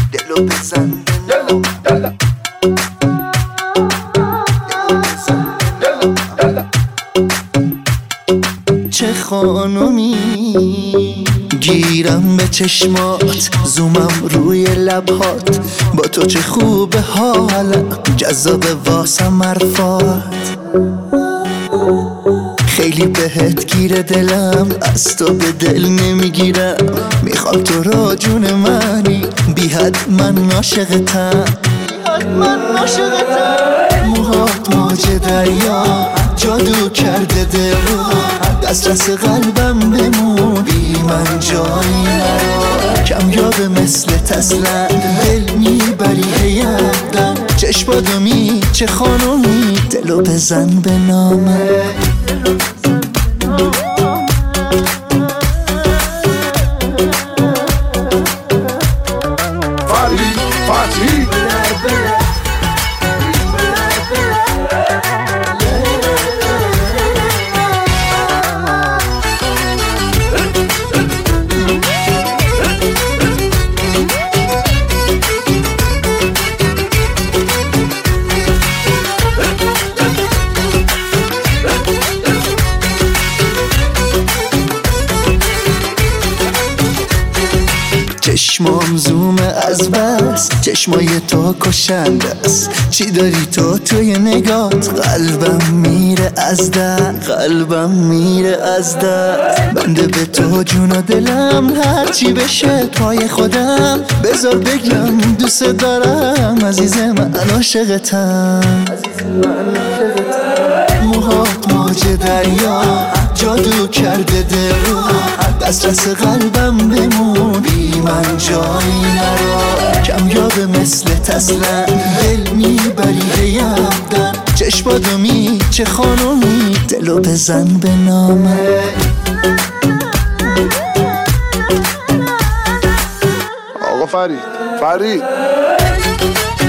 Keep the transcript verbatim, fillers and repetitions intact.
دلو بزن به نامه. چه خانومی گیرم به چشمات، زومم روی لبهات، با تو چه خوبه حالم، جذاب واسم حرفات. خیلی بهت گیره دلم، از تو به دل نمیگیرم، میخوام تو را جون منی، بی حد من عاشقتم، من عاشقتم. موهات موج دریا جادو کرده دل رو، دسترس قلبم بمون، بی من جایی نرا. کمیابه مثل تسلن، دل میبری هیدن، چشماتو می چه خانومی، دلو بزن به نامه. فرید فتحی چشمام زومه از بس، چشمای تو کشنده است، چی داری تو توی نگات، قلبم میره از دست، قلبم میره از دست. بنده به تو جون و دلم، هرچی بشه پای خودم، بذار بگم دوست دارم، عزیز من عاشقتم. موهات موج دریا جادو کرده دل رو، دسترس قلبم بمون، بی من جایی نرا. کمیابه مثل تسلن، دل میبری هیدن، چشماتو می چه خانومی، دلو بزن به نامه. آقا فرید فرید